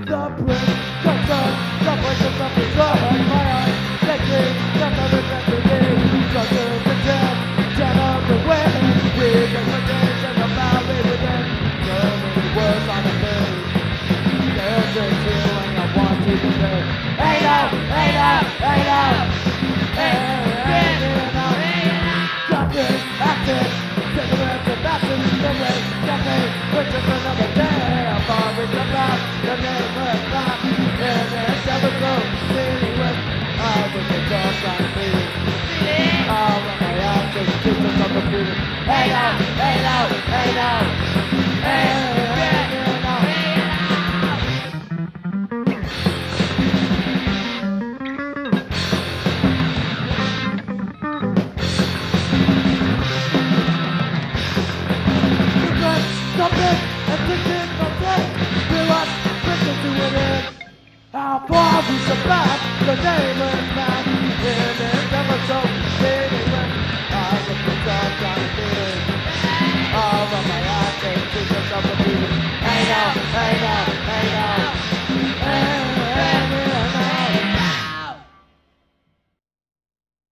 The bridge, the voices of the drum in my eyes. They dream, the others that they need. Structures the dead of the wind. We can forget and the valley within. So many words on the page. There's a feeling I want you to say. Hey now, hey now, hey now. Hey now, jumping, acting. Cigarettes and matches, memory, jumping. Which is another day. I'm far with the block, the name of block. And it's ever so city with I was a dog trying to breathe. All of my actions, pieces of the feeling. Hey now, hey now, hey now. Hey now. Something addicted from death. Feel like breaking through it in. How far we survive.